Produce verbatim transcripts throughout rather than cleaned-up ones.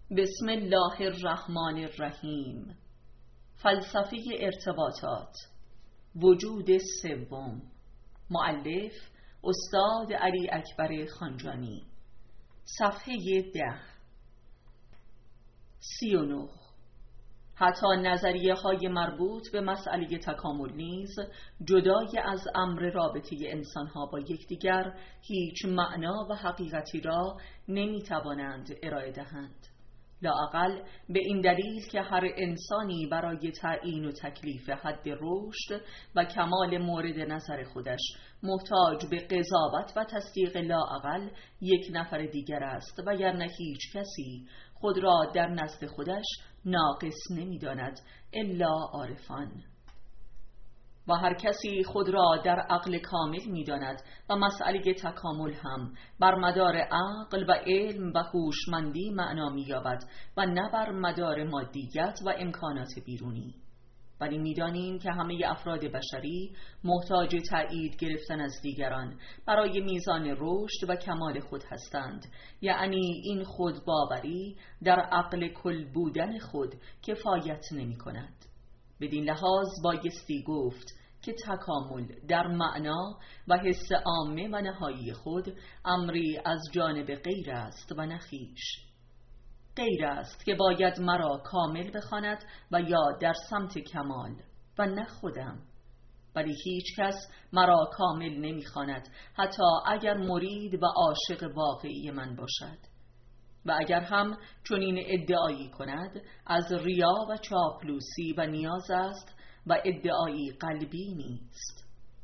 بسم الله الرحمن الرحیم. فلسفه ارتباطات، وجود سوم. مؤلف استاد علی اکبر خانجانی. صفحه ده. سی و نه. حتی نظریه های مربوط به مسئله تکامل نیز جدای از امر رابطه انسان ها با یکدیگر هیچ معنا و حقیقتی را نمی توانند ارائه دهند، لااقل به این دلیل که هر انسانی برای تعیین و تکلیف حد رشد و کمال مورد نظر خودش محتاج به قضاوت و تصدیق لااقل یک نفر دیگر است، وگرنه هیچ کسی خود را در نزد خودش ناقص نمی‌داند الا عارفان. و هر کسی خود را در عقل کامل می‌داند و مسئله تکامل هم بر مدار عقل و علم و هوشمندی معنا می‌یابد و نه بر مدار مادیت و امکانات بیرونی. ولی می‌دانیم که همه افراد بشری محتاج تأیید گرفتن از دیگران برای میزان رشد و کمال خود هستند، یعنی این خود باوری در عقل کل بودن خود کفایت نمی‌کند. بدین لحاظ بایستی گفت که تکامل در معنا و حس عامه و نهایی خود امری از جانب غیر است و نه خویش. غیر است که باید مرا کامل بخواند و یا در سمت کمال و نه خودم. ولی هیچ کس مرا کامل نمیخواند، حتی اگر مرید و عاشق واقعی من باشد. و اگر هم چنین ادعایی کند از ریا و چاپلوسی و نیاز است و ادعایی قلبی نیست.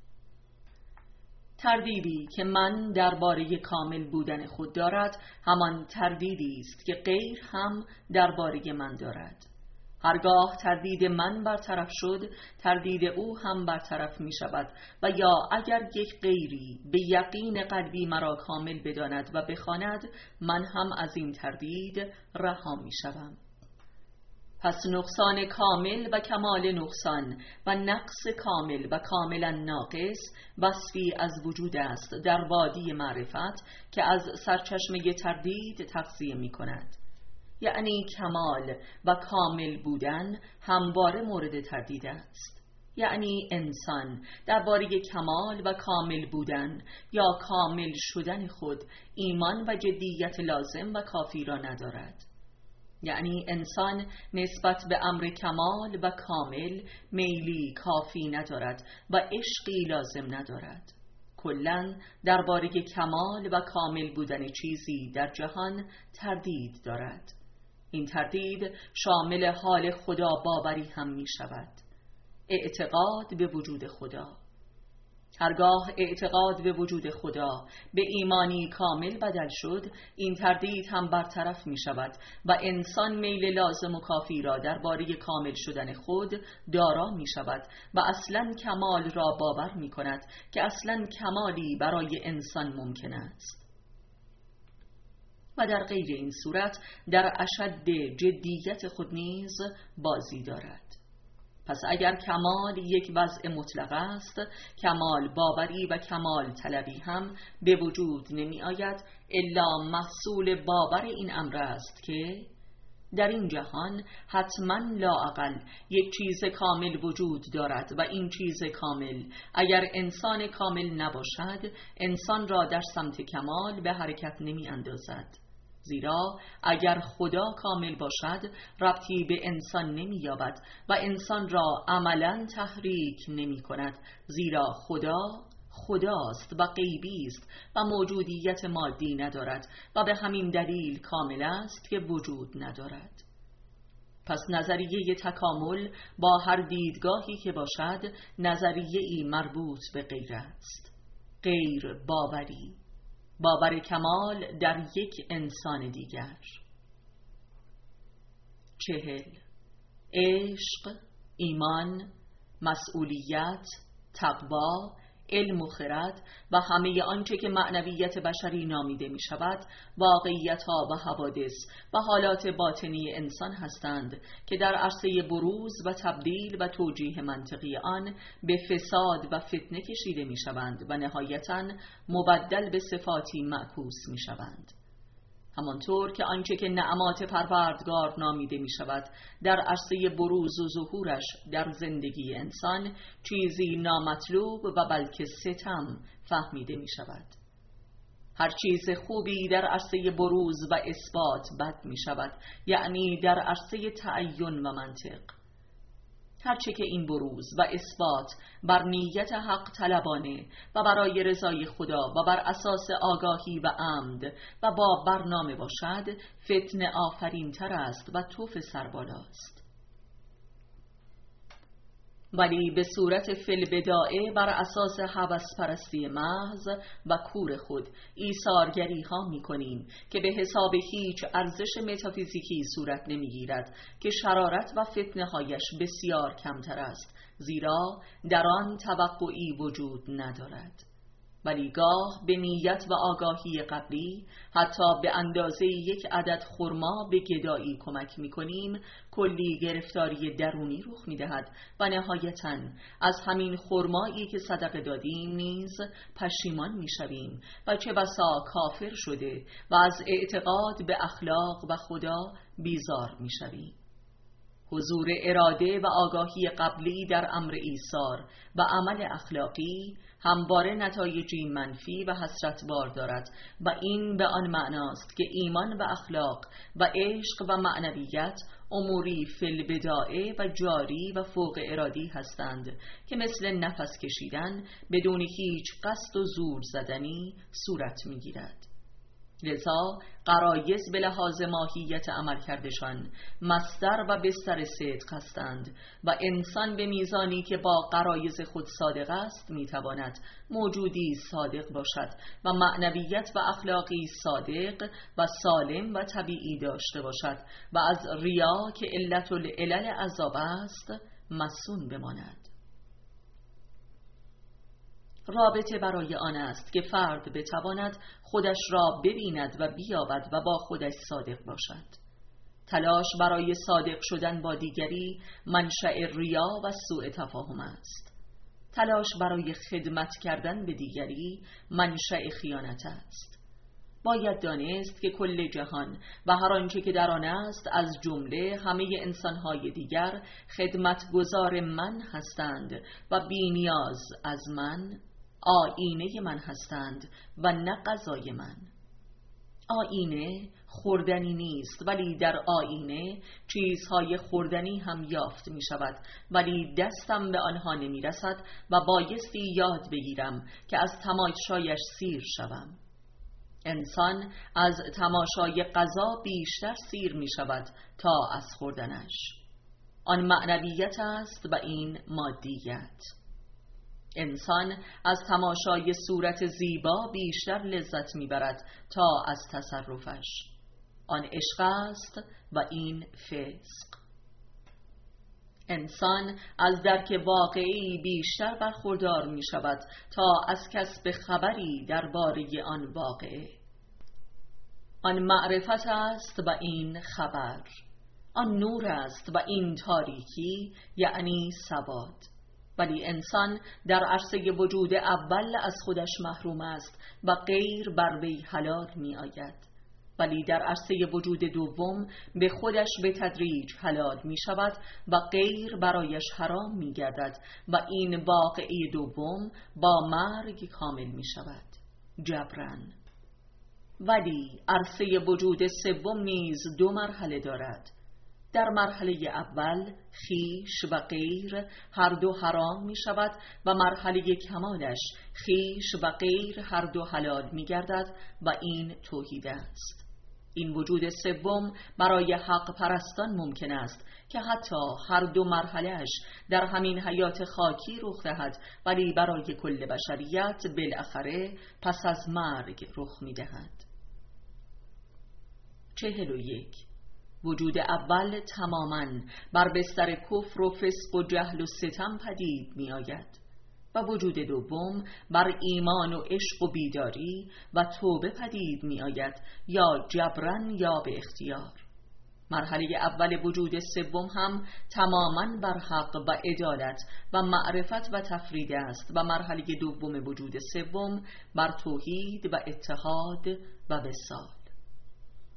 تردیدی که من درباره کامل بودن خود دارد همان تردیدی است که غیر هم درباره من دارد. هرگاه تردید من برطرف شد، تردید او هم برطرف می شود و یا اگر یک غیری به یقین قلبی مرا کامل بداند و بخواند، من هم از این تردید رها می شوم. پس نقصان کامل و کمال نقصان و نقص کامل و کاملا ناقص وصفی از وجود است در وادی معرفت که از سرچشمه تردید تغذیه می کند. یعنی کمال و کامل بودن همواره مورد تردید است. یعنی انسان درباره کمال و کامل بودن یا کامل شدن خود ایمان و جدیت لازم و کافی را ندارد. یعنی انسان نسبت به امر کمال و کامل میلی کافی ندارد و عشقی لازم ندارد. کلاً درباره کمال و کامل بودن چیزی در جهان تردید دارد. این تردید شامل حال خدا باوری هم می شود. اعتقاد به وجود خدا. هرگاه اعتقاد به وجود خدا به ایمانی کامل بدل شد، این تردید هم برطرف می شود و انسان میل لازم و کافی را درباره کامل شدن خود دارا می شود و اصلاً کمال را باور می کند که اصلاً کمالی برای انسان ممکن است. و در غیر این صورت در اشد جدیت خود نیز بازی دارد. پس اگر کمال یک وضع مطلق است، کمال باوری و کمال طلبی هم به وجود نمی آید الا محصول باور این امر است که در این جهان حتما لااقل یک چیز کامل وجود دارد و این چیز کامل اگر انسان کامل نباشد انسان را در سمت کمال به حرکت نمی اندازد. زیرا اگر خدا کامل باشد ربطی به انسان نمی یابد و انسان را عملا تحریک نمی کند، زیرا خدا خداست و غیبی است و موجودیت مادی ندارد و به همین دلیل کامل است که وجود ندارد. پس نظریه تکامل با هر دیدگاهی که باشد نظریه ای مربوط به غیر است. غیر باوری، باور کمال در یک انسان دیگر. چهل. عشق، ایمان، مسئولیت، تقوا، علم و خرد و همه آنچه که معنویت بشری نامیده می شود واقعیت‌ها و حوادث و حالات باطنی انسان هستند که در عرصه بروز و تبدیل و توجیه منطقی آن به فساد و فتنه کشیده می شوند و نهایتاً مبدل به صفاتی معکوس می شوند. همانطور که آنچه که نعمات پروردگار نامیده می شود در عرصه بروز و ظهورش در زندگی انسان چیزی نامطلوب و بلکه ستم فهمیده می شود. هر چیز خوبی در عرصه بروز و اثبات بد می شود، یعنی در عرصه تعین و منطق. هرچه که این بروز و اثبات بر نیت حق طلبانه و برای رضای خدا و بر اساس آگاهی و عمد و با برنامه باشد، فتنه آفرین تر است و توف سربالاست. ولی به صورت فی‌البداعه بر اساس هوس پرستی محض و کور خود ایثارگری ها می کنیم که به حساب هیچ ارزش متافیزیکی صورت نمی گیرد که شرارت و فتنه هایش بسیار کمتر است، زیرا در آن توقعی وجود ندارد. ولی گاه به نیت و آگاهی قبلی حتی به اندازه یک عدد خرما به گدایی کمک می کنیم، کلی گرفتاری درونی رخ می دهد و نهایتاً از همین خرمایی که صدقه دادیم نیز پشیمان می شویم و چه بسا کافر شده و از اعتقاد به اخلاق و خدا بیزار می شویم. حضور اراده و آگاهی قبلی در امر ایثار و عمل اخلاقی همواره نتایجی منفی و حسرتبار دارد و این به آن معناست که ایمان و اخلاق و عشق و معنویت اموری فی‌البداعه و جاری و فوق ارادی هستند که مثل نفس کشیدن بدون هیچ قصد و زور زدنی صورت می‌گیرد. لذا غرایز به لحاظ ماهیت عملکردشان مصدر و بستر صدق هستند و انسان به میزانی که با غرایز خود صادق است میتواند موجودی صادق باشد و معنویت و اخلاقی صادق و سالم و طبیعی داشته باشد و از ریا که علت العلل عذاب است مصون بماند. رابطه برای آن است که فرد بتواند خودش را ببیند و بیابد و با خودش صادق باشد. تلاش برای صادق شدن با دیگری منشأ ریا و سوء تفاهم است. تلاش برای خدمت کردن به دیگری منشأ خیانت است. باید دانست که کل جهان و هر آنچه که در آن است از جمله همه انسانهای دیگر خدمتگزار من هستند و بی‌نیاز از من، آیینه من هستند و نه غذای من. آیینه خوردنی نیست، ولی در آیینه چیزهای خوردنی هم یافت می شود، ولی دستم به آنها نمی رسد و بایستی یاد بگیرم که از تماشایش سیر شوم. انسان از تماشای غذا بیشتر سیر می شود تا از خوردنش. آن معنویت است و این مادیت. انسان از تماشای صورت زیبا بیشتر لذت میبرد تا از تصرفش. آن عشق است و این فسق. انسان از درک واقعی بیشتر برخوردار می شود تا از کسب خبری درباره آن واقعه. آن معرفت است و این خبر. آن نور است و این تاریکی، یعنی سواد. ولی انسان در عرصه وجود اول از خودش محروم است و غیر بر وی حلال می آید، ولی در عرصه وجود دوم به خودش به تدریج حلال می شود و غیر برایش حرام می گردد و این واقعی دوم با مرگ کامل می شود، جبران. ولی عرصه وجود سوم نیز دو مرحله دارد. در مرحله اول خیش و غیر هر دو حرام می شود و مرحله کمالش خیش و غیر هر دو حلال می گردد و این توحید است. این وجود سوم برای حق پرستان ممکن است که حتی هر دو مرحلهش در همین حیات خاکی رخ دهد، ولی برای کل بشریت بالاخره پس از مرگ رخ می دهد. چهل و یک. وجود اول تماماً بر بستر کفر و فسق و جهل و ستم پدید می آید و وجود دوم بر ایمان و عشق و بیداری و توبه پدید می آید، یا جبران یا به اختیار. مرحله اول وجود سوم هم تماماً بر حق و عدالت و معرفت و تفرید است و مرحله دوم وجود سوم بر توحید و اتحاد و وصال.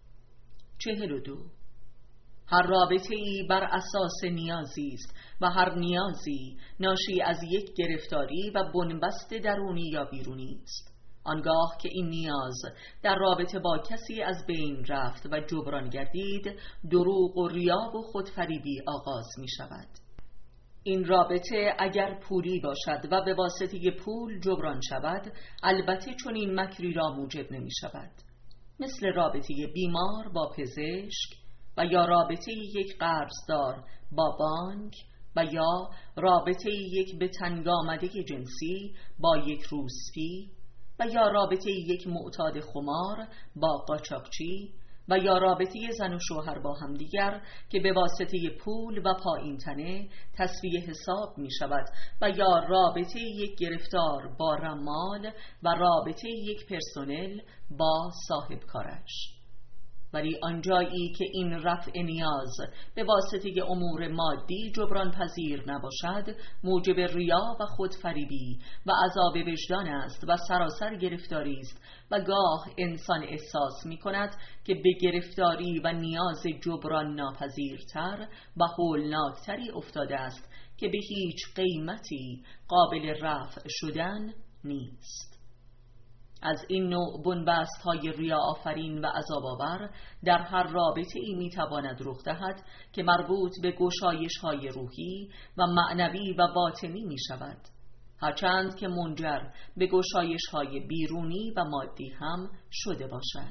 چهل و دو. هر رابطه ای بر اساس نیازی است و هر نیازی ناشی از یک گرفتاری و بنبست درونی یا بیرونی است. آنگاه که این نیاز در رابطه با کسی از بین رفت و جبران گردید، دروغ و ریا و خودفریبی آغاز می شود. این رابطه اگر پولی باشد و به واسطه پول جبران شود، البته چون این مکری را موجب نمی شود، مثل رابطه بیمار با پزشک و یا رابطه یک قرضدار با بانک و یا رابطه یک به تنگ آمده جنسی با یک روسپی و یا رابطه یک معتاد خمار با قاچاقچی و یا رابطه زن و شوهر با همدیگر که به واسطه پول و پایین تنه تسویه حساب می شود و یا رابطه یک گرفتار با رمال و رابطه یک پرسنل با صاحب کارش. ولی آنجایی که این رفع نیاز به واسطه امور مادی جبران پذیر نباشد، موجب ریا و خودفریبی و عذاب وجدان است و سراسر گرفتاری است و گاه انسان احساس می کند که به گرفتاری و نیاز جبران ناپذیرتر و هولناکتری افتاده است که به هیچ قیمتی قابل رفع شدن نیست. از این نوع بنبست های ریا آفرین و عذاب آور در هر رابطه ای می تواند رخ دهد که مربوط به گشایش های روحی و معنوی و باطنی می شود، هرچند که منجر به گشایش های بیرونی و مادی هم شده باشد.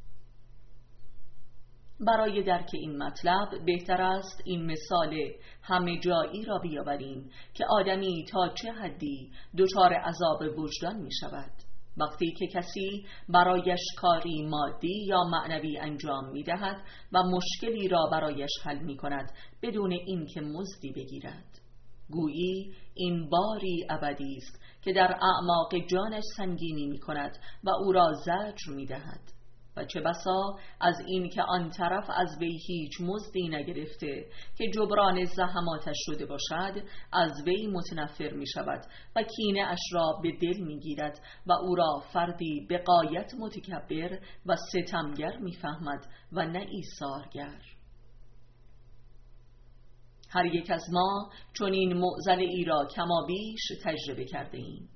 برای درک این مطلب بهتر است این مثال همه جایی را بیاوریم که آدمی تا چه حدی دچار عذاب وجدان می شود وقتی که کسی برایش کاری مادی یا معنوی انجام می دهد و مشکلی را برایش حل می کند بدون اینکه مزدی بگیرد. گویی این باری ابدی است که در اعماق جانش سنگینی می کند و او را زجر می دهد و چه بسا از این که آن طرف از وی هیچ مزدی نگرفته که جبران زحماتش شده باشد، از وی متنفر می شود و کینه اش را به دل می گیرد و او را فردی به غایت متکبر و ستمگر می فهمد و نه ایثارگر. هر یک از ما چون این معضله ای را کما بیش تجربه کرده ایم.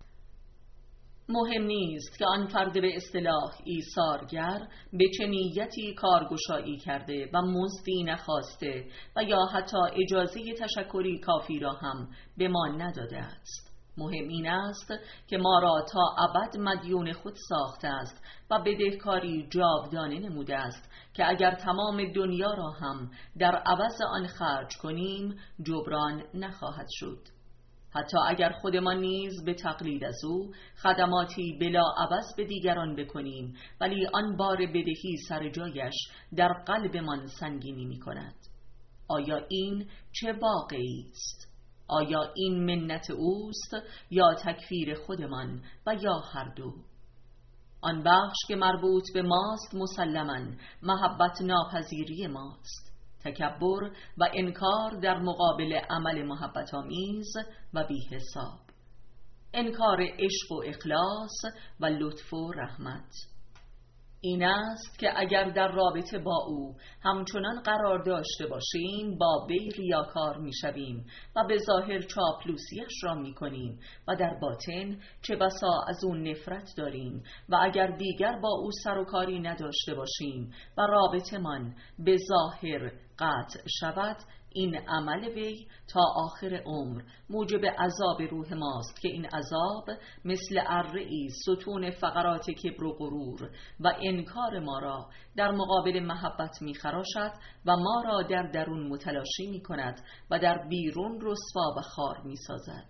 مهم نیست که آن فرد به اصطلاح ایثارگر به چه نیتی کارگشایی کرده و مزدی نخواسته و یا حتی اجازه تشکری کافی را هم به ما نداده است. مهم این است که ما را تا ابد مدیون خود ساخته است و بدهکاری جاودانه نموده است که اگر تمام دنیا را هم در عوض آن خرج کنیم جبران نخواهد شد. حتی اگر خودمان نیز به تقلید از او خدماتی بلا عوض به دیگران بکنیم، ولی آن بار بدهی سر جایش در قلبمان سنگینی می کند. آیا این چه واقعی است؟ آیا این منت اوست یا تکفیر خودمان و یا هر دو؟ آن بخش که مربوط به ماست مسلماً محبت ناپذیری ماست، تکبر و انکار در مقابل عمل محبت آمیز و بی حساب، انکار عشق و اخلاص و لطف و رحمت. این است که اگر در رابطه با او همچنان قرار داشته باشیم با وی ریاکار می شویم و به ظاهر چاپلوسیش را می کنیم و در باطن چه بسا از او نفرت داریم و اگر دیگر با او سر و کاری نداشته باشیم و رابطه من به ظاهر قطع شود، این عمل وی تا آخر عمر موجب عذاب روح ماست که این عذاب مثل اره‌ای ستون فقرات کبر و غرور و انکار ما را در مقابل محبت می خراشد و ما را در درون متلاشی می کند و در بیرون رسوا و خار می سازد.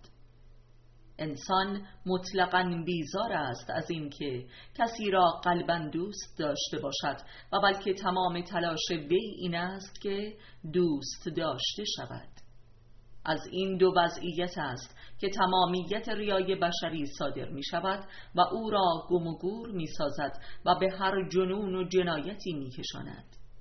انسان مطلقاً بیزار است از این که کسی را قلباً دوست داشته باشد و بلکه تمام تلاش وی این است که دوست داشته شود. از این دو وضعیت است که تمامیت ریای بشری صادر می شود و او را گم و گور می سازد و به هر جنون و جنایتی می کشاند.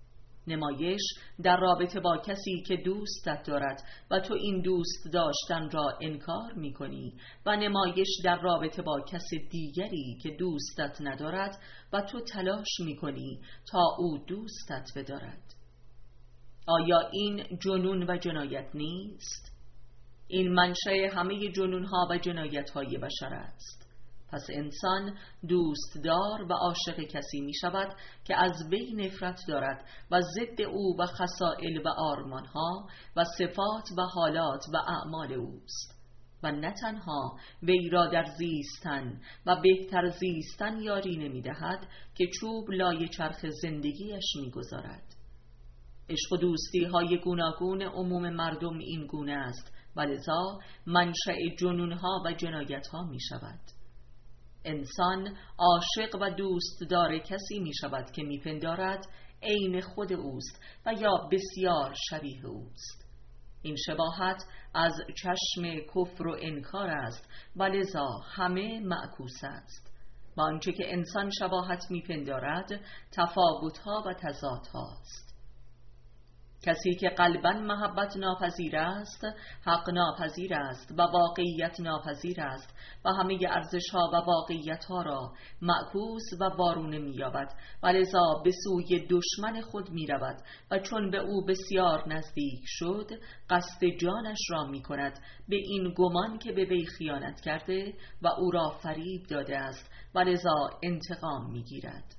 نمایش در رابطه با کسی که دوستت دارد و تو این دوست داشتن را انکار می کنی و نمایش در رابطه با کس دیگری که دوستت ندارد و تو تلاش می کنی تا او دوستت بدارد. آیا این جنون و جنایت نیست؟ این منشأ همه جنونها و جنایتهای بشر است. پس انسان دوستدار و عاشق کسی می شود که از وی نفرت دارد و ضد او و خصائل و آرمانها و صفات و حالات و اعمال اوست و نه تنها وی را در زیستن و بهتر زیستن یاری نمی دهد که چوب لای چرخ زندگیش می گذارد. عشق و دوستی های گوناگون عموم مردم این گونه است و لذا منشأ جنونها و جنایتها می شود. انسان عاشق و دوستدار کسی می شود که می پندارد عین خود اوست و یا بسیار شبیه اوست. این شباهت از چشم کفر و انکار است و لذا همه معکوس است. و آنچه که انسان شباهت می پندارد تفاوتها و تضادها است. کسی که قلباً محبت ناپذیر است، حق ناپذیر است و واقعیت ناپذیر است و همه ارزش‌ها و واقعیت‌ها را معکوس و وارونه می‌یابد و لذا به سوی دشمن خود می‌رود و چون به او بسیار نزدیک شد قصد جانش را می‌کند به این گمان که به وی خیانت کرده و او را فریب داده است و لذا انتقام می‌گیرد.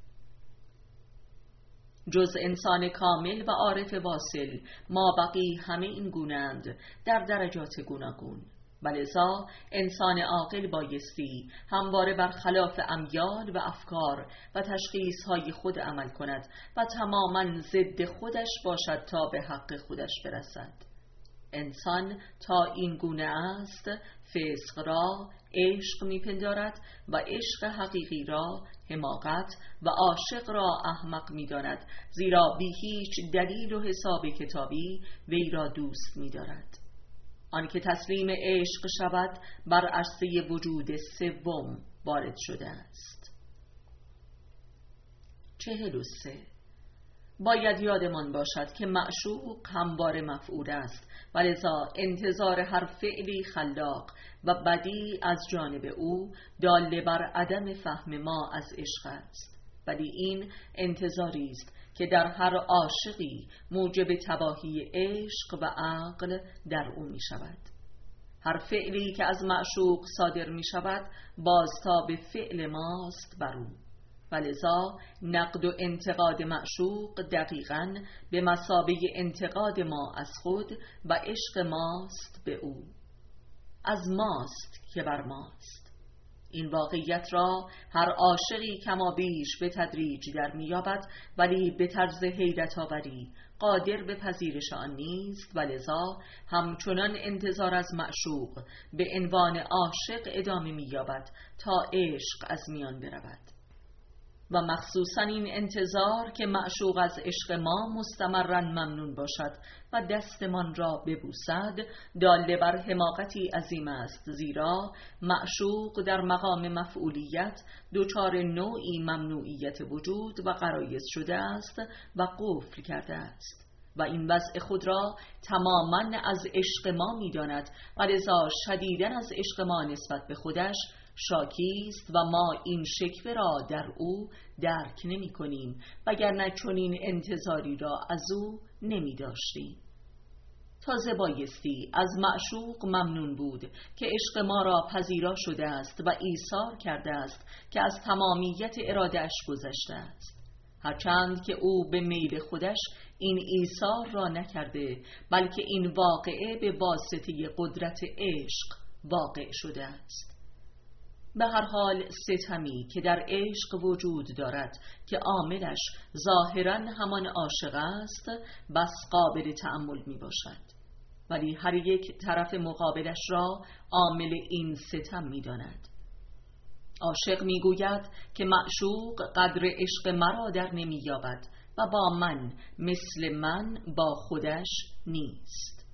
جز انسان کامل و عارف واصل ما بقی همه این گونه‌اند در درجات گوناگون و لذا انسان عاقل بایستی همواره برخلاف امیال و افکار و تشخیصهای خود عمل کند و تماماً ضد خودش باشد تا به حق خودش برسد. انسان تا این گونه است فسق را عشق میپندارد و عشق حقیقی را حماقت و عاشق را احمق میداند، زیرا بی هیچ دلیل و حساب کتابی وی را دوست میدارد. آن که تسلیم عشق شود بر عرصه وجود سوم وارد شده است. چهل و سه. باید یادمان باشد که معشوق همواره مفعول است و لذا انتظار هر فعلی خلاق و بدی از جانب او دال بر عدم فهم ما از عشق است، ولی این انتظاری است که در هر عاشقی موجب تباهی عشق و عقل در او می شود. هر فعلی که از معشوق صادر می شود بازتاب فعل ماست بر او و لذا نقد و انتقاد معشوق دقیقاً به مثابه انتقاد ما از خود و عشق ماست به او. از ماست که بر ماست. این واقعیت را هر عاشقی کما بیش به تدریج در میابد، ولی به طرز حیرت آوری قادر به پذیرش آن نیست و لذا همچنان انتظار از معشوق به عنوان عاشق ادامه میابد تا عشق از میان برود. و مخصوصاً این انتظار که معشوق از عشق ما مستمراً ممنون باشد و دستمان را ببوسد دال بر حماقتی عظیم است، زیرا معشوق در مقام مفعولیت دچار نوعی ممنوعیت وجود و غرایز شده است و قفل کرده است و این وضع خود را تماماً از عشق ما می داند و لذا شدیداً از عشق ما نسبت به خودش شاکی است و ما این شکوه را در او درک نمی کنیم وگرنه چنین انتظاری را از او نمی داشتیم. تازه بایستی از معشوق ممنون بود که عشق ما را پذیرا شده است و ایثار کرده است که از تمامیت اراده‌اش گذشته است، هرچند که او به میل خودش این ایثار را نکرده بلکه این واقعه به واسطه قدرت عشق واقع شده است. به هر حال ستمی که در عشق وجود دارد که عاملش ظاهراً همان عاشق است بس قابل تأمل می باشد، ولی هر یک طرف مقابلش را عامل این ستم می داند. عاشق می گوید که معشوق قدر عشق مرا در نمی یابد و با من مثل من با خودش نیست.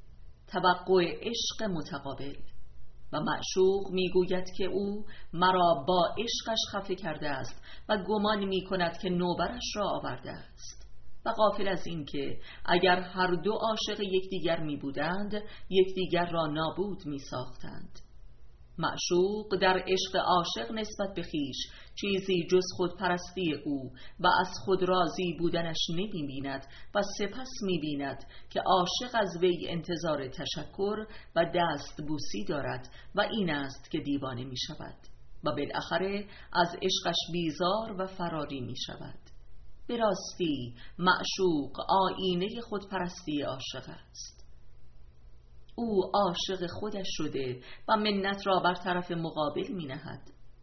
توقع عشق متقابل. و معشوق میگوید که او مرا با عشقش خفه کرده است و گمان می کند که نوبرش را آورده است. و غافل از این که اگر هر دو عاشق یکدیگر می بودند یکدیگر را نابود می ساختند. معشوق در عشق عاشق نسبت به خویش چیزی جز خودپرستی او و از خود راضی بودنش نمی بیند و سپس می بیند که عاشق از وی انتظار تشکر و دست بوسی دارد و این است که دیوانه می شود و بالاخره از عشقش بیزار و فراری می شود. به راستی معشوق آیینه خودپرستی عاشق است. او عاشق خودش شده و منت را بر طرف مقابل می نهد.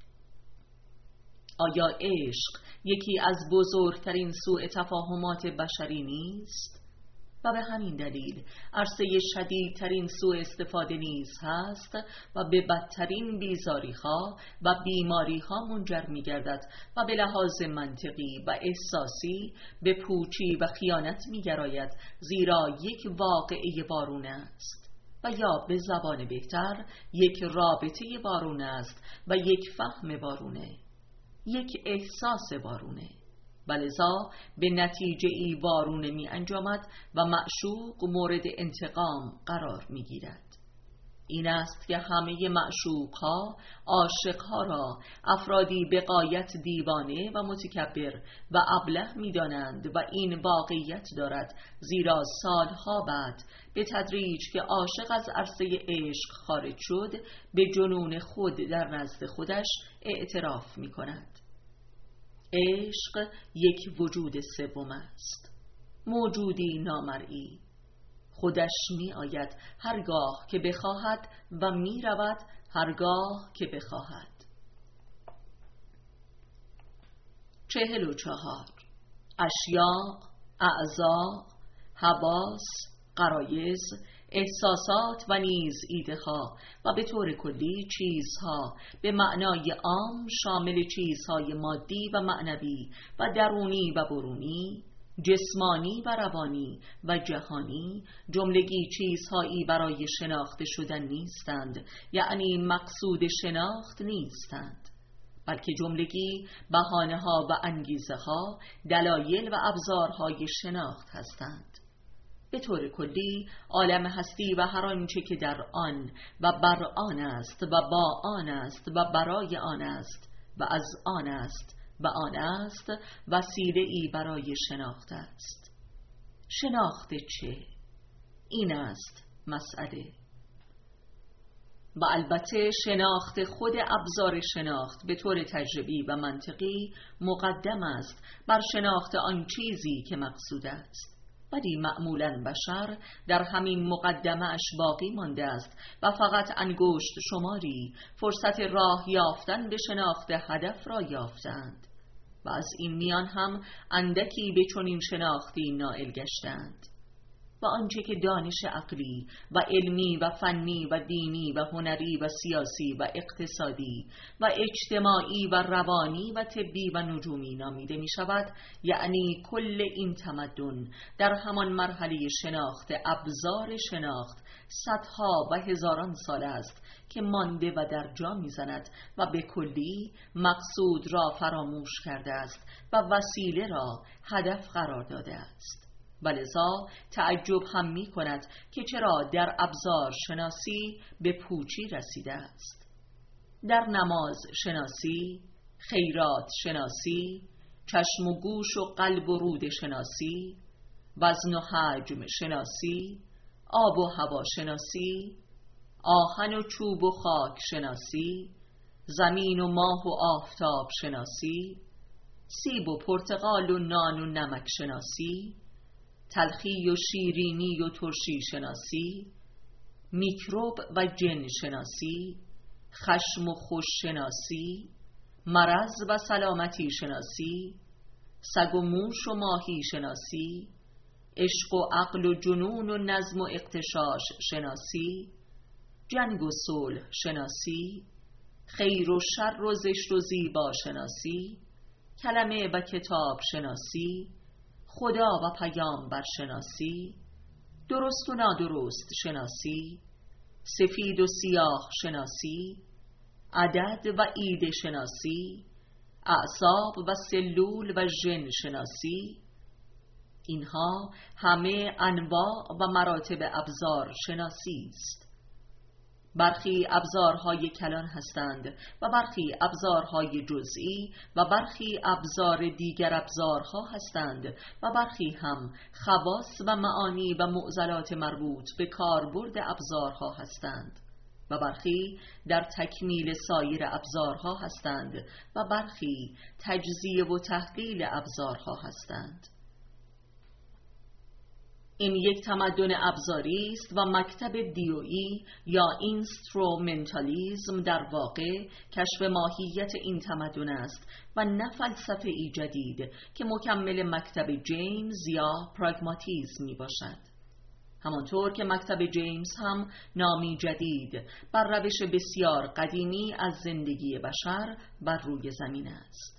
آیا عشق یکی از بزرگترین سوء تفاهمات بشری نیست؟ و به همین دلیل عرصه شدیدترین سوء استفاده نیز هست و به بدترین بیزاری‌ها و بیماری‌ها منجر می‌گردد و به لحاظ منطقی و احساسی به پوچی و خیانت می‌گراید، زیرا یک واقعه وارونه است و یا به زبان بهتر یک رابطه وارونه است و یک فهم وارونه، یک احساس وارونه. ولذا به نتیجه ای وارونه می انجامد و معشوق مورد انتقام قرار می گیرد. این است که همه معشوقها عاشقها را افرادی به غایت دیوانه و متکبر و ابله می دانند و این واقعیت دارد، زیرا سالها بعد به تدریج که عاشق از عرصه عشق خارج شد به جنون خود در نزد خودش اعتراف می کند. عشق یک وجود سوم است، موجودی نامرئی. خودش می آید هرگاه که بخواهد و می رود هرگاه که بخواهد. چهل و چهار. اشیاء، اعضا، حواس، غرایز، احساسات و نیز ایده‌ها و به طور کلی چیزها به معنای عام شامل چیزهای مادی و معنوی و درونی و برونی، جسمانی و روانی و جهانی، جملگی چیزهایی برای شناخته شدن نیستند، یعنی مقصود شناخت نیستند، بلکه جملگی بهانه‌ها و انگیزه‌ها، دلایل و ابزارهای شناخت هستند. به طور کلی عالم هستی و هر آنچه که در آن و بر آن است و با آن است و برای آن است و از آن است و آن است وسیله ای برای شناخت است. شناخت چه؟ این است مسئله. و البته شناخت خود ابزار شناخت به طور تجربی و منطقی مقدم است بر شناخت آن چیزی که مقصود است، ولی معمولاً بشر در همین مقدمه اش باقی مانده است و فقط انگشت شماری فرصت راه یافتن به شناخت هدف را یافتند و از این میان هم اندکی به چنین شناختی نائل گشتند. و آنچه که دانش عقلی و علمی و فنی و دینی و هنری و سیاسی و اقتصادی و اجتماعی و روانی و طبی و نجومی نامیده می شود، یعنی کل این تمدن در همان مرحله شناخت ابزار شناخت صدها و هزاران سال است که مانده و در جا می زند و به کلی مقصود را فراموش کرده است و وسیله را هدف قرار داده است. ولذا تعجب هم می کند که چرا در ابزار شناسی به پوچی رسیده است. در نماز شناسی، خیرات شناسی، چشم و گوش و قلب و رود شناسی، وزن و حجم شناسی، آب و هوا شناسی، آهن و چوب و خاک شناسی، زمین و ماه و آفتاب شناسی، سیب و پرتقال و نان و نمک شناسی، تلخی و شیرینی و ترشی شناسی، میکروب و جن شناسی، خشم و خوش شناسی، مرض و سلامتی شناسی، سگ و موش و ماهی شناسی، عشق و عقل و جنون و نظم و اغتشاش شناسی، جنگ و صلح شناسی، خیر و شر و زشت و زیبا شناسی، کلمه و کتاب شناسی، خدا و پیامبر شناسی، درست و نادرست شناسی، سفید و سیاه شناسی، عدد و عید شناسی، اعصاب و سلول و ژن شناسی، اینها همه انواع و مراتب ابزار شناسی است. برخی ابزارهای کلان هستند و برخی ابزارهای جزئی و برخی ابزار دیگر ابزارها هستند و برخی هم خواص و معانی و معضلات مربوط به کاربرد ابزارها هستند و برخی در تکمیل سایر ابزارها هستند و برخی تجزیه و تحلیل ابزارها هستند. این یک تمدن ابزاری است و مکتب دیوئی یا اینسترومنتالیزم در واقع کشف ماهیت این تمدن است و نه فلسفه ای جدید که مکمل مکتب جیمز یا پراگماتیزم می باشد. همانطور که مکتب جیمز هم نامی جدید بر روش بسیار قدیمی از زندگی بشر بر روی زمین است.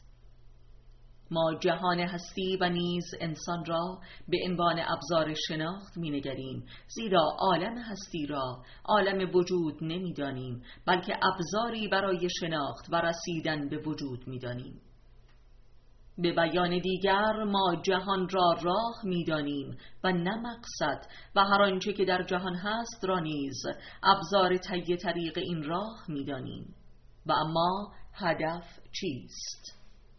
ما جهان هستی و نیز انسان را به عنوان ابزار شناخت می‌نگریم، زیرا عالم هستی را عالم وجود نمی‌دانیم، بلکه ابزاری برای شناخت و رسیدن به وجود می‌دانیم. به بیان دیگر ما جهان را راه می‌دانیم و نه مقصد، و هر آنچه که در جهان هست را نیز ابزار طی طریق این راه می‌دانیم. و اما هدف چیست؟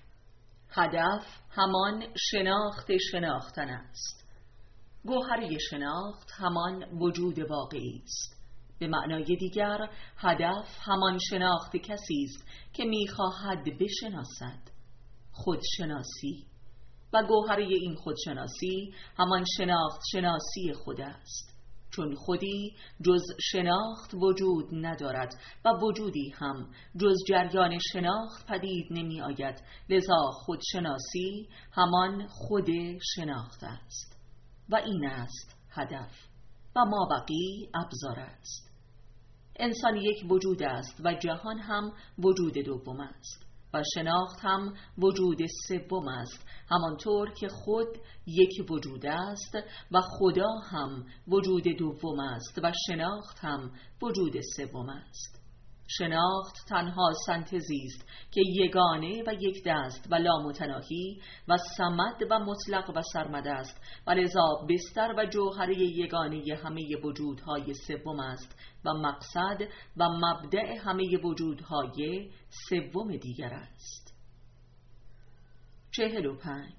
هدف همان شناخت شناختن است. گوهری شناخت همان وجود واقعی است. به معنای دیگر هدف همان شناخت کسی است که می‌خواهد بشناسد، خودشناسی، و گوهری این خودشناسی همان شناخت شناسی خود است، چون خودی جز شناخت وجود ندارد و وجودی هم جز جریان شناخت پدید نمی آید. لذا خودشناسی همان خود شناخت است و این است هدف و ما بقی ابزار است. انسان یک وجود است و جهان هم وجود دوم است و شناخت هم وجود سوم است، همانطور که خود یک وجود است و خدا هم وجود دوم است و شناخت هم وجود سوم است. شناخت تنها سنتزی است که یگانه و یک دست و لامتناهی و صمد و مطلق و سرمد است و لذا بستر و جوهره یگانه همه وجودهای سوم است و مقصد و مبدأ همه وجودهای سوم دیگر است. چهل و پنج.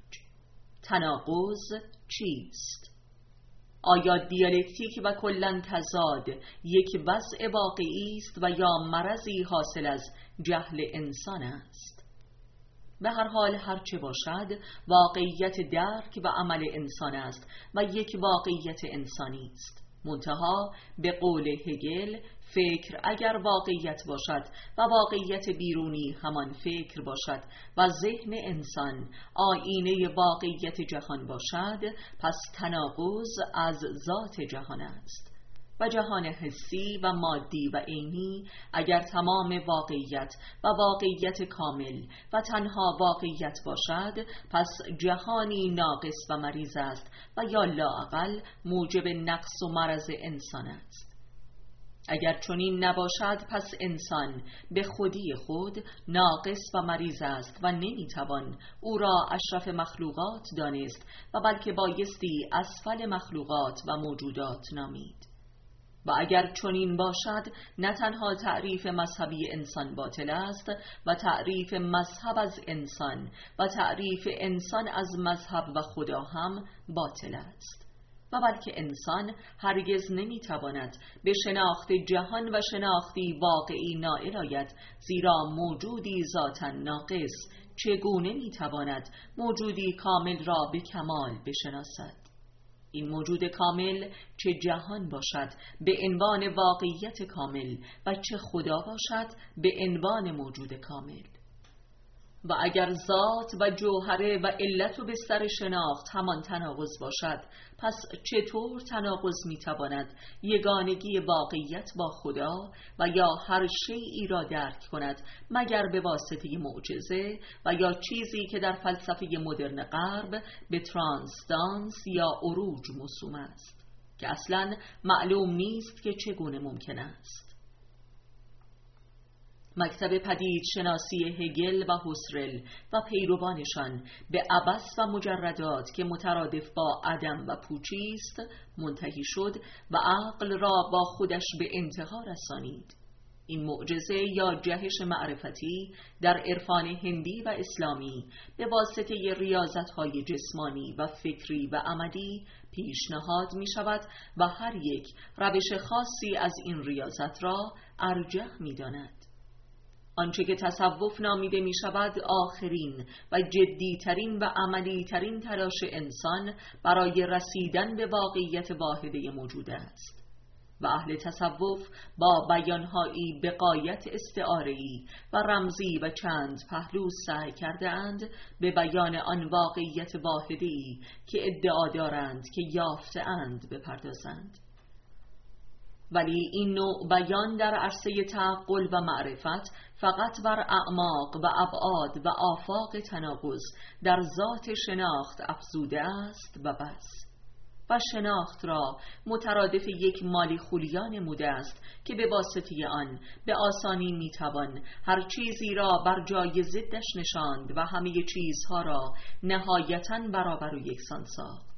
تناقض چیست؟ آیا دیالکتیک و کلاً تضاد یک وضع واقعی است و یا مرضی حاصل از جهل انسان است؟ به هر حال هرچه باشد واقعیت درک و عمل انسان است و یک واقعیت انسانی است. منتها به قول هگل فکر اگر واقعیت باشد و واقعیت بیرونی همان فکر باشد و ذهن انسان آیینه واقعیت جهان باشد، پس تناقض از ذات جهان است و جهان حسی و مادی و عینی اگر تمام واقعیت و واقعیت کامل و تنها واقعیت باشد، پس جهانی ناقص و مریض است و یا لااقل موجب نقص و مرض انسان است. اگر چنین نباشد، پس انسان به خودی خود ناقص و مریض است و نمیتوان او را اشرف مخلوقات دانست و بلکه بایستی اسفل مخلوقات و موجودات نامید. و اگر چنین باشد، نه تنها تعریف مذهبی انسان باطل است و تعریف مذهب از انسان و تعریف انسان از مذهب و خدا هم باطل است، و بلکه انسان هرگز نمیتواند به شناخت جهان و شناختی واقعی نائل آید، زیرا موجودی ذاتاً ناقص چگونه میتواند موجودی کامل را به کمال بشناسد؟ این موجود کامل چه جهان باشد به عنوان واقعیت کامل و چه خدا باشد به عنوان موجود کامل. و اگر ذات و جوهره و علت و بستر شناخت همان تناقض باشد، پس چطور تناقض میتواند یگانگی واقعیت با خدا و یا هر شیئی را درک کند مگر به واسطه معجزه و یا چیزی که در فلسفه مدرن غرب به ترانسدانس یا عروج موسوم است که اصلاً معلوم نیست که چگونه ممکن است. مکتب پدید شناسی هگل و هوسرل و پیروانشان به عبث و مجردات که مترادف با عدم و پوچی است منتهی شد و عقل را با خودش به انتها رسانید. این معجزه یا جهش معرفتی در عرفان هندی و اسلامی به واسطه ریاضت‌های جسمانی و فکری و عملی پیشنهاد می شود و هر یک روش خاصی از این ریاضت را ارجح می داند. آنچه که تصوف نامیده می شود آخرین و جدیترین و عملیترین تلاش انسان برای رسیدن به واقعیت واحده موجود است و اهل تصوف با بیانهایی به غایت استعاره‌ای و رمزی و چند پهلو سعی کرده اند به بیان آن واقعیت واحده‌ای که ادعا دارند که یافته اند بپردازند. ولی این نوع بیان در عرصه تعقل و معرفت فقط بر اعماق و ابعاد و آفاق تناقض در ذات شناخت افزوده است و بس، و شناخت را مترادف یک مالیخولیا نموده است که به واسطه آن به آسانی میتوان هر چیزی را بر جای ضدش نشاند و همه چیزها را نهایتاً برابر و یکسان ساخت.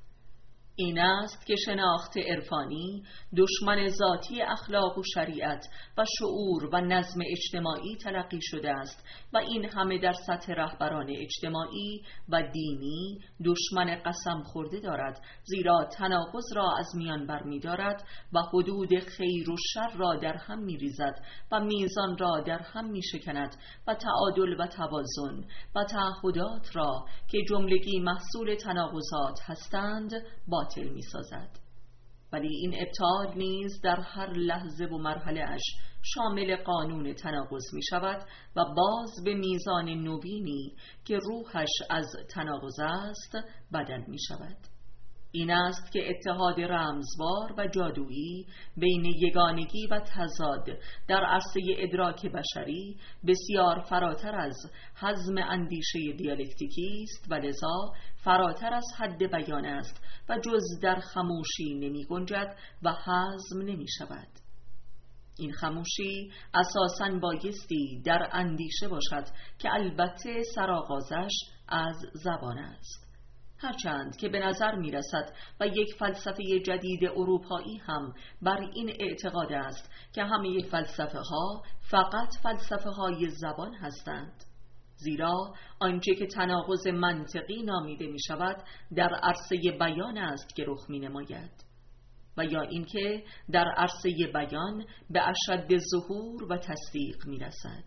این است که شناخت عرفانی دشمن ذاتی اخلاق و شریعت و شعور و نظم اجتماعی تلقی شده است و این همه در سطح رهبران اجتماعی و دینی دشمن قسم خورده دارد، زیرا تناقض را از میان برمی دارد و حدود خیر و شر را در هم می ریزد و میزان را در هم می شکند و تعادل و توازن و تعهدات را که جملگی محصول تناقضات هستند باطل می سازد. ولی این ابطال نیز در هر لحظه و مرحله اش شامل قانون تناقض می شود و باز به میزان نوینی که روحش از تناقض است بدل می شود. این است که اتحاد رمزوار و جادویی بین یگانگی و تضاد در عرصه ادراک بشری بسیار فراتر از هضم اندیشه دیالکتیکی است و لذا فراتر از حد بیان است و جز در خموشی نمی گنجد و هضم نمی شود. این خموشی اساساً بایستی در اندیشه باشد که البته سرآغازش از زبان است، هرچند که به نظر می رسد و یک فلسفه جدید اروپایی هم بر این اعتقاد است که همه فلسفه ها فقط فلسفه های زبان هستند، زیرا آنچه که تناقض منطقی نامیده می شود در عرصه بیان است که رخ می نماید، و یا اینکه در عرصه بیان به اشد ظهور و تصدیق می رسد.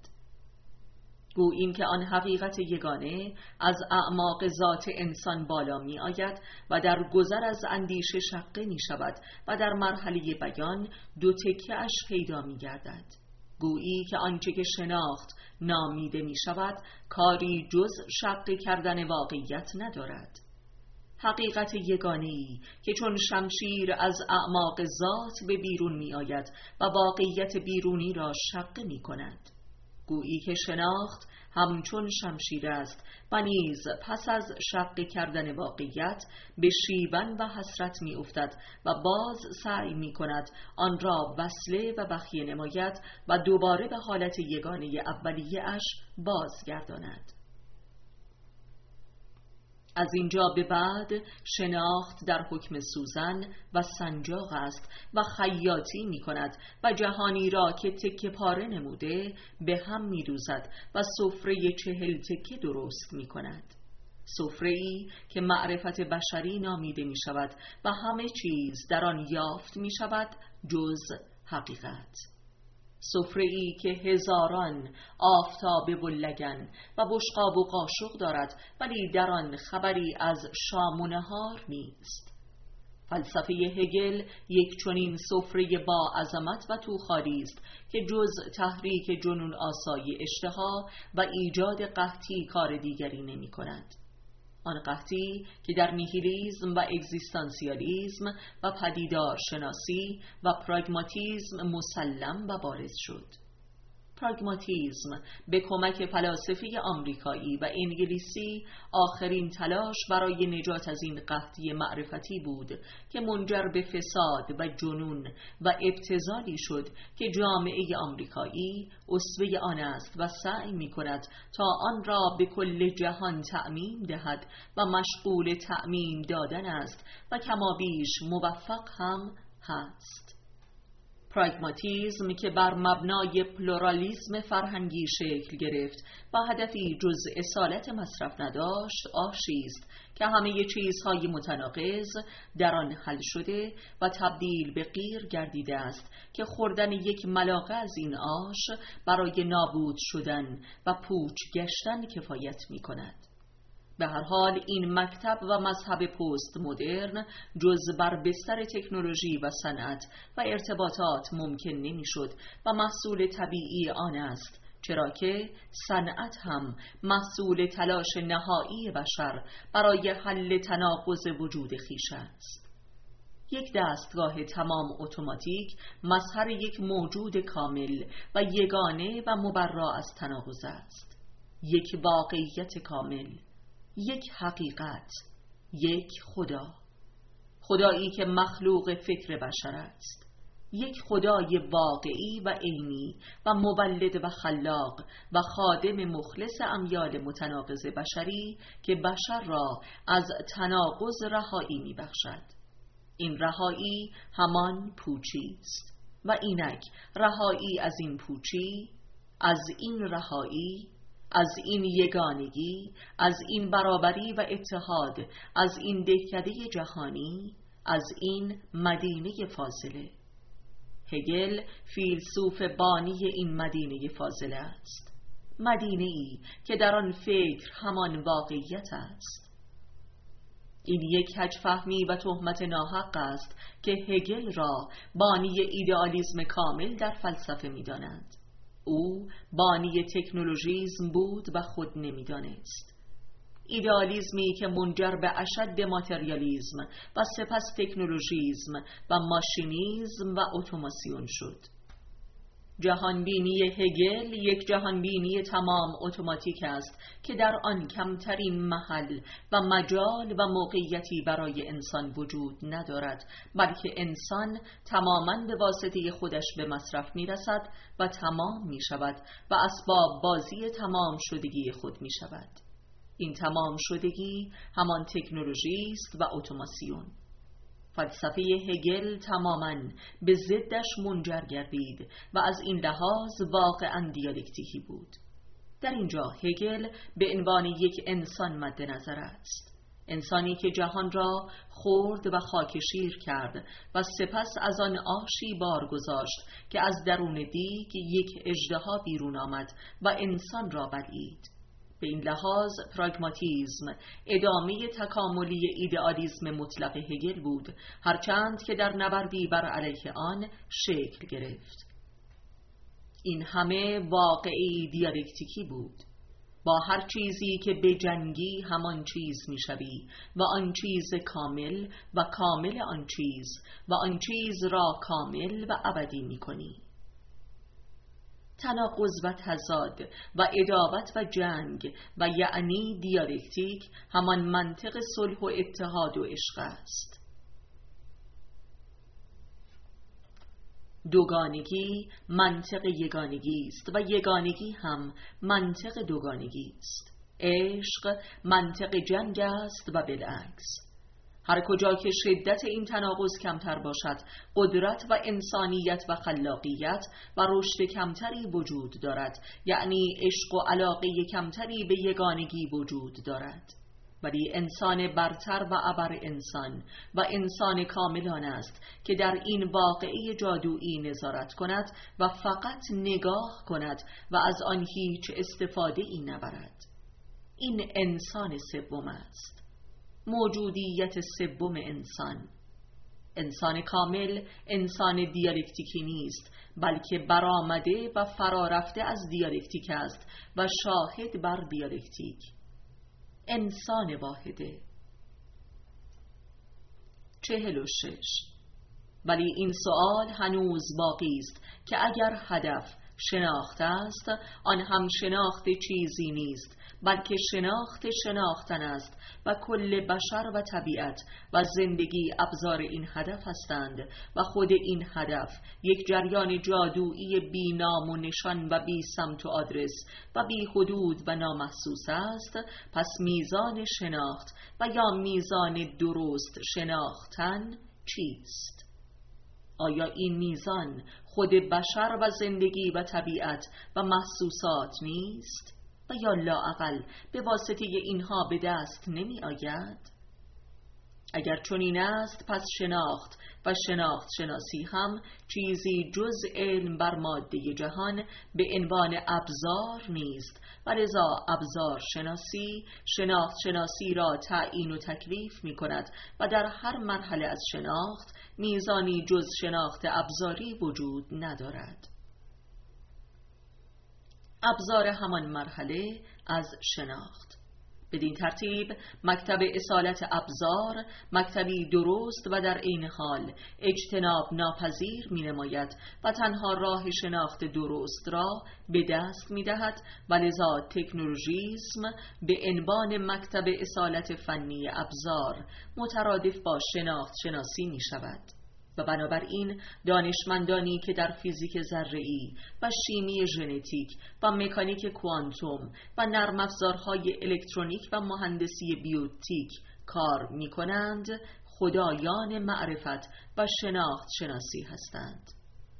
گو این که آن حقیقت یگانه از اعماق ذات انسان بالا می آید و در گذر از اندیشه شقه می شود و در مرحله بیان دو تکه اش پیدا می گردد. گویی که آنچه که شناخت نامیده می شود کاری جز شقه کردن واقعیت ندارد. حقیقت یگانه‌ای که چون شمشیر از اعماق ذات به بیرون می آید و واقعیت بیرونی را شقه می کند. گویی که شناخت همچون شمشیر است و نیز پس از شقه کردن واقعیت به شیون و حسرت می افتد و باز سعی می کند آن را وصله و بخیه نماید و دوباره به حالت یگانه اولیه اش بازگرداند. از اینجا به بعد شناخت در حکم سوزن و سنجاق است و خیاطی می کند و جهانی را که تکه پاره نموده به هم می دوزد و سفره چهل تکه درست می کند. سفره‌ای که معرفت بشری نامیده می شود و همه چیز در آن یافت می شود جز حقیقت. سفره‌ای که هزاران آفتاب و لگن و بشقاب و قاشق دارد ولی در آن خبری از شام و نهار نیست. فلسفه هگل یک چنین سفره با عظمت و توخالی است که جز تحریک جنون آسای اشتها و ایجاد قحطی کار دیگری نمی کند. آن قحطی که در نیهیلیسم و اگزیستانسیالیسم و پدیدار شناسی و پراگماتیسم مسلم و بارز شد. پراگماتیسم به کمک فلاسفه آمریکایی و انگلیسی آخرین تلاش برای نجات از این قحطی معرفتی بود که منجر به فساد و جنون و ابتذالی شد که جامعه آمریکایی اسوه آن است و سعی می کند تا آن را به کل جهان تعمیم دهد و مشغول تعمیم دادن است و کمابیش موفق هم هست. پراگماتیسم که بر مبنای پلورالیسم فرهنگی شکل گرفت و هدفی جز اصالت مصرف نداشت، آشی است که همه چیزهای متناقض در آن حل شده و تبدیل به قیر گردیده است که خوردن یک ملاقه از این آش برای نابود شدن و پوچ گشتن کفایت می کند. به هر حال این مکتب و مذهب پست مدرن جز بر بستر تکنولوژی و صنعت و ارتباطات ممکن نمیشد و محصول طبیعی آن است، چرا که صنعت هم محصول تلاش نهایی بشر برای حل تناقض وجود خویش است. یک دستگاه تمام اتوماتیک مظهر یک موجود کامل و یگانه و مبرا از تناقض است. یک واقعیت کامل، یک حقیقت، یک خدا، خدایی که مخلوق فکر بشر است، یک خدای واقعی و عینی و مولد و خلاق و خادم مخلص امیال متناقض بشری که بشر را از تناقض رهایی می بخشد. این رهایی همان پوچی است و اینک رهایی از این پوچی، از این رهایی، از این یگانگی، از این برابری و اتحاد، از این دهکده جهانی، از این مدینه فاضله. هگل فیلسوف بانی این مدینه فاضله است، مدینه‌ای که در آن فکر همان واقعیت است. این یک کج‌فهمی و تهمت ناحق است که هگل را بانی ایدئالیسم کامل در فلسفه می‌دانند. او بانی تکنولوژیسم بود و خود نمی‌دانست. ایدئالیسمی که منجر به اشد ماتریالیسم و سپس تکنولوژیسم و ماشینیسم و اتوماسیون شد. جهانبینی هگل یک جهانبینی تمام اتوماتیک است که در آن کمترین محل و مجال و موقعیتی برای انسان وجود ندارد، بلکه انسان تماماً به واسطه خودش به مصرف می رسد و تمام می شود و اسباب بازی تمام شدگی خود می شود. این تمام شدگی همان تکنولوژی است و اتوماسیون. فلسفه هگل تماماً به ضدش منجر گردید و از این لحاظ واقعاً دیالکتیکی بود. در اینجا هگل به عنوان یک انسان مد نظر است، انسانی که جهان را خورد و خاکشیر کرد و سپس از آن آشی بار گذاشت که از درون دیگ یک اژدها بیرون آمد و انسان را بلعید. به این لحاظ پراگماتیسم ادامه تکاملی ایدئالیسم مطلق هگل بود، هرچند که در نبردی بر علیه آن شکل گرفت. این همه واقعی دیالکتیکی بود. با هر چیزی که به جنگی همان چیز میشوی و آن چیز کامل و کامل آن چیز و آن چیز را کامل و ابدی میکنی. تناقض و تضاد و عداوت و جنگ و یعنی دیالکتیک همان منطق صلح و اتحاد و عشق است. دوگانگی منطق یگانگی است و یگانگی هم منطق دوگانگی است. عشق منطق جنگ است و بالعکس. هر کجا که شدت این تناقض کمتر باشد، قدرت و انسانیت و خلاقیت و رشد کمتری وجود دارد، یعنی عشق و علاقه کمتری به یگانگی وجود دارد. ولی انسان برتر و ابر انسان و انسان کاملان است که در این واقعه جادویی نظارت کند و فقط نگاه کند و از آن هیچ استفاده ای نبرد. این انسان سوم است، موجودیت سوم انسان. انسان کامل انسان دیالکتیکی نیست، بلکه برآمده و فرارفته از دیالکتیک است و شاهد بر دیالکتیک. انسان واحده. چهل و شش. ولی این سوال هنوز باقی است که اگر هدف شناخت است، آن هم شناخت چیزی نیست بلکه شناخت شناختن است و کل بشر و طبیعت و زندگی ابزار این هدف هستند و خود این هدف یک جریان جادویی بی نام و نشان و بی سمت و آدرس و بی حدود و نامحسوس است. پس میزان شناخت و یا میزان درست شناختن چیست؟ آیا این میزان خود بشر و زندگی و طبیعت و محسوسات نیست؟ و یا لااقل به واسطه اینها به دست نمی آید؟ اگر چنین است پس شناخت و شناخت شناسی هم چیزی جز علم بر ماده جهان به عنوان ابزار نیست و لذا ابزار شناسی شناخت شناسی را تعیین و تکلیف می کند و در هر مرحله از شناخت میزانی جز شناخت ابزاری وجود ندارد. ابزار همان مرحله از شناخت. بدین ترتیب مکتب اصالت ابزار مکتبی درست و در عین حال اجتناب ناپذیر می نماید و تنها راه شناخت درست را به دست می دهد و لذا تکنولوژیسم به عنوان مکتب اصالت فنی ابزار مترادف با شناخت شناسی می شود. و بنابراین دانشمندانی که در فیزیک ذره‌ای و شیمی ژنتیک و مکانیک کوانتوم و نرم افزارهای الکترونیک و مهندسی بیوتیک کار می کنند خدایان معرفت و شناخت شناسی هستند.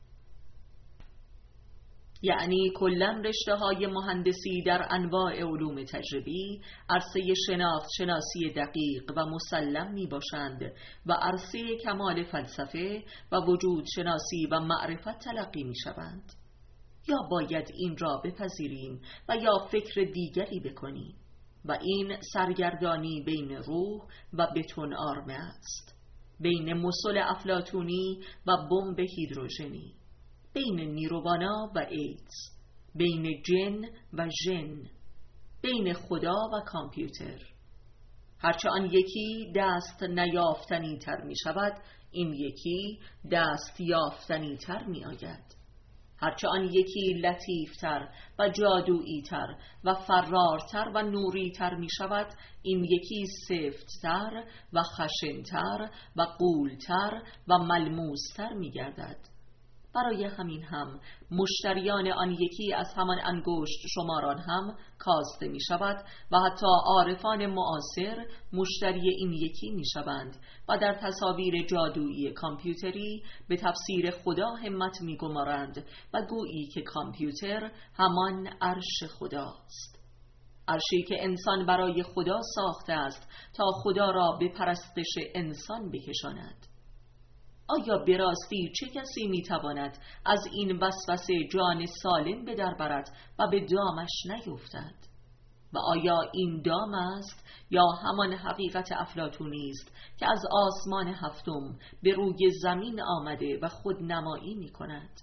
یعنی کلاً رشته‌های مهندسی در انواع علوم تجربی عرصه شناخت شناسی دقیق و مسلم می باشند و عرصه کمال فلسفه و وجود شناسی و معرفت تلقی می شوند. یا باید این را بپذیریم و یا فکر دیگری بکنیم و این سرگردانی بین روح و بتون آرمه است، بین مسل افلاطونی و بمب هیدروژنی، بین نیروانا و ایدز، بین جن و ژن، بین خدا و کامپیوتر. هرچه آن یکی دست نیافتنی تر می شود، این یکی دست یافتنی تر می آید. هرچه آن یکی لطیفتر و جادویی تر و فرارتر و نوری تر می شود، این یکی سفتتر و خشنتر و غولتر و ملموستر می گردد. برای همین هم مشتریان آن یکی از همان انگشت شماران هم کاسته می شود و حتی عارفان معاصر مشتری این یکی می شوند و در تصاویر جادویی کامپیوتری به تفسیر خدا همت می گمارند و گویی که کامپیوتر همان عرش خداست، عرشی که انسان برای خدا ساخته است تا خدا را به پرستش انسان بکشاند. آیا به راستی چه کسی میتواند از این وسوسه جان سالم به در برد و به دامش نیفتد؟ و آیا این دام است یا همان حقیقت افلاطونی است که از آسمان هفتم به روی زمین آمده و خود نمایی می کند؟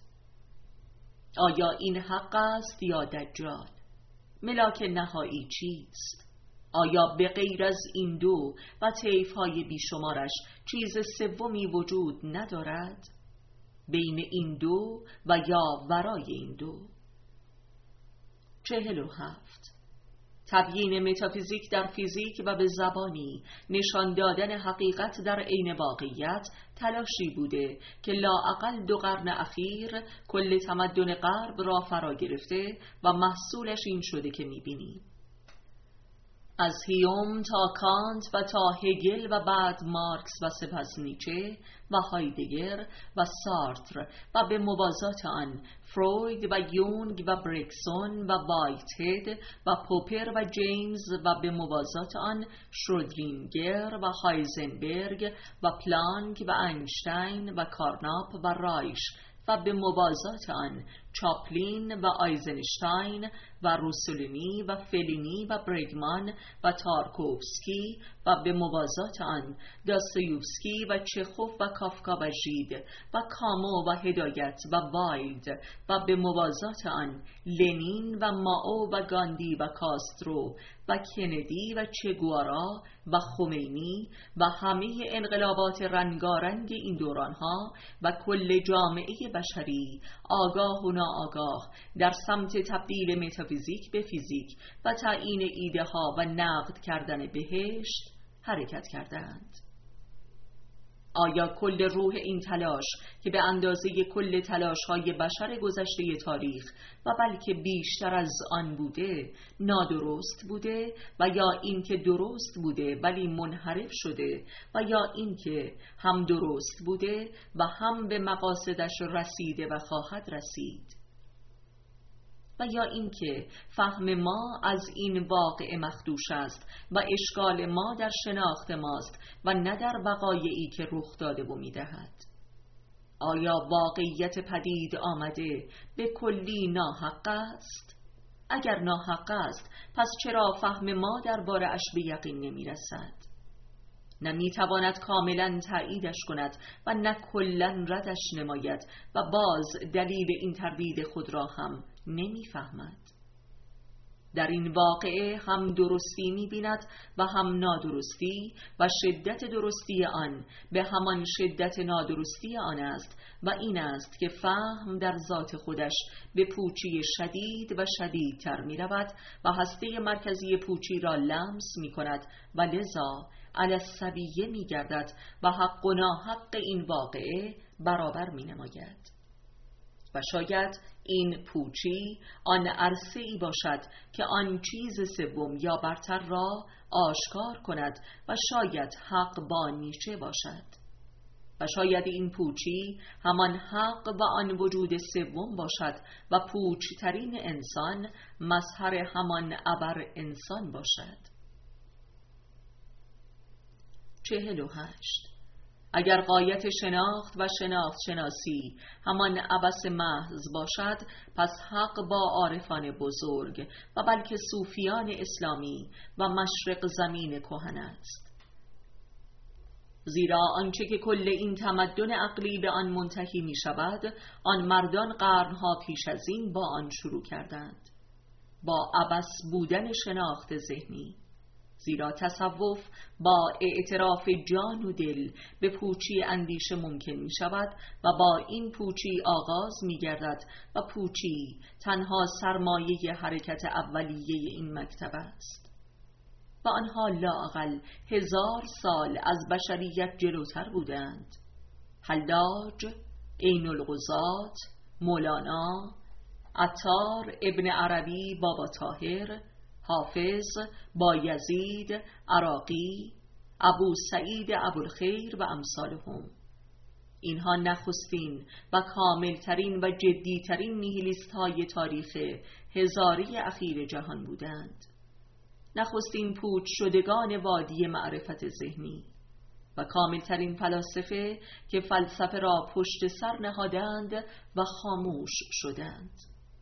آیا این حق است یا دجال؟ ملاک نهایی چیست؟ آیا به غیر از این دو و طیف‌های بیشمارش چیز سومی وجود ندارد؟ بین این دو و یا ورای این دو؟ چهل و هفت. تبیین متافیزیک در فیزیک و به زبانی نشان دادن حقیقت در عین واقعیت تلاشی بوده که لااقل دو قرن اخیر کل تمدن غرب را فرا گرفته و محصولش این شده که می‌بینیم. از هیوم تا کانت و تا هگل و بعد مارکس و سپس نیچه و هایدگر و سارتر و به موازات آن فروید و یونگ و برکسون و وایتهد و پوپر و جیمز و به موازات آن شرودینگر و هایزنبرگ و پلانک و اینشتین و کارناپ و رایش و به موازات آن چاپلین و آیزنشتاین و روسولینی و فلینی و برگمان و تارکوفسکی و به موازات آن داستایوفسکی و چخوف و کافکا و ژید و کامو و هدایت و وایلد و به موازات آن لنین و مائو و گاندی و کاسترو و کندی و چگوارا و خمینی و همه انقلابات رنگارنگ این دورانها و کل جامعه بشری آگاه و ناآگاه در سمت تبدیل متافیزیک به فیزیک و تعیین ایده ها و نقد کردن بهشت حرکت کردند. آیا کل روح این تلاش که به اندازه کل تلاش‌های بشر گذشته تاریخ و بلکه بیشتر از آن بوده نادرست بوده و یا اینکه درست بوده ولی منحرف شده و یا اینکه هم درست بوده و هم به مقاصدش رسیده و خواهد رسید؟ و یا اینکه فهم ما از این واقع مخدوش است و اشکال ما در شناخت ماست و نه در بقایعی که رخ داده و می‌دهد؟ آیا واقعیت پدید آمده به کلی ناحق است؟ اگر ناحق است پس چرا فهم ما درباره اش به یقین نمی‌رسد؟ نه می‌تواند کاملا تاییدش کند و نه کلا ردش نماید و باز دلیل این تردید خود را هم نمی‌فهمد. در این واقعه هم درستی می‌بیند و هم نادرستی و شدت درستی آن به همان شدت نادرستی آن است و این است که فهم در ذات خودش به پوچی شدید و شدیدتر می‌رود و هسته مرکزی پوچی را لمس می‌کند و لذا علی السویه می‌گردد و حق و ناحق این واقعه برابر می‌نماید. و شاید این پوچی آن عرصه‌ای باشد که آن چیز سوم یا برتر را آشکار کند و شاید حق با نیچه باشد و شاید این پوچی همان حق و آن وجود سوم باشد و پوچترین انسان مظهر همان ابر انسان باشد. چهل و هشت. اگر غایت شناخت و شناخت شناسی همان عبث محض باشد پس حق با عارفان بزرگ و بلکه صوفیان اسلامی و مشرق زمین کهن است. زیرا آنچه که کل این تمدن عقلی به آن منتهی می شود آن مردان قرنها پیش از این با آن شروع کردند، با عبث بودن شناخت ذهنی. زیرا تصوف با اعتراف جان و دل به پوچی اندیشه ممکن می شود و با این پوچی آغاز می گردد و پوچی تنها سرمایه حرکت اولیه این مکتب است و آنها لااقل هزار سال از بشریت جلوتر بودند. حلاج، عین الغزات، مولانا، عطار، ابن عربی، بابا طاهر، حافظ، بایزید، عراقی، ابو سعید ابوالخیر و امثالهم. اینها نخستین و کاملترین و جدیترین نیهیلیست های تاریخ هزاری اخیر جهان بودند، نخستین پوچ شدگان وادی معرفت ذهنی و کاملترین فلاسفه که فلسفه را پشت سر نهادند و خاموش شدند.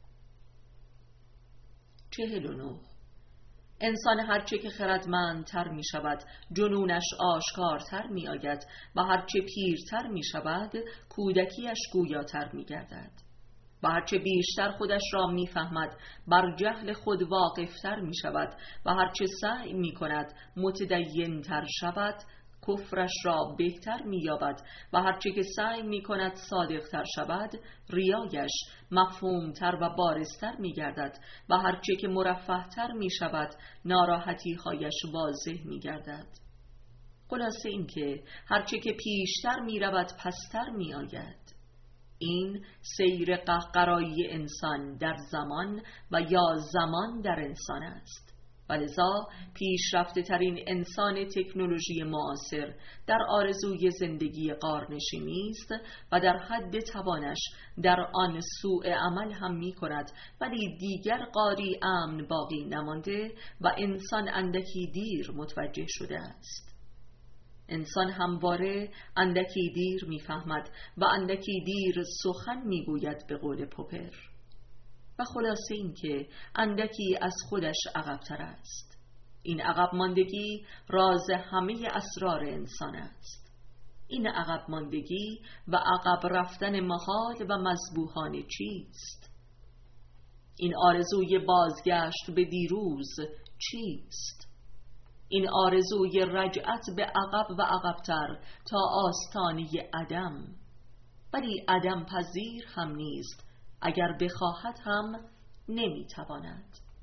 چهل و نه. انسان هرچه که خردمندتر می شود جنونش آشکارتر می آید و هرچه پیرتر می شود کودکیش گویاتر می گردد و هرچه بیشتر خودش را می فهمد بر جهل خود واقفتر می شود و هرچه سعی می کند متدینتر شود کفرش را بهتر می یابد و هرچه که سعی می کند صادقتر شود ریایش مفهومتر و بارزتر می گردد و هرچه که مرفهتر می شود ناراحتی هایش واضح می گردد. خلاصه این که هرچه که پیشتر می رود پستر می آید. این سیر قهقرایی انسان در زمان و یا زمان در انسان است و لذا پیشرفته ترین انسان تکنولوژی معاصر در آرزوی زندگی غارنشینی است و در حد توانش در آن سوء عمل هم می کند، ولی دیگر غاری امن باقی نمانده و انسان اندکی دیر متوجه شده است. انسان همواره اندکی دیر میفهمد و اندکی دیر سخن میگوید به قول پوپر و خلاصه این که اندکی از خودش عقب‌تر است. این عقب ماندگی راز همه اسرار انسان است. این عقب ماندگی و عقب رفتن محال و مذبوحانه چیست؟ این آرزوی بازگشت به دیروز چیست؟ این آرزوی رجعت به عقب و عقب‌تر تا آستانه عدم، ولی عدم پذیر هم نیست، اگر بخواهد هم نمیتواند.